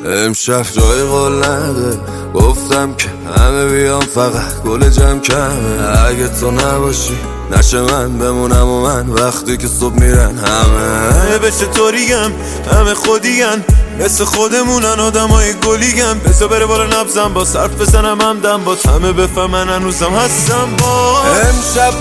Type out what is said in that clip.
امشب جای قول نده، گفتم که همه بیام فقط گل جمع کمه. اگه تو نباشی نشه من بمونم و من وقتی که صبح میرن همه به چطوریم همه خودیگن مثل خودمونن آدمای گلیگن. بذار بره بالا نبزم با صرف بزنم همدم با همه بفهمن هنوزم هستم با امشب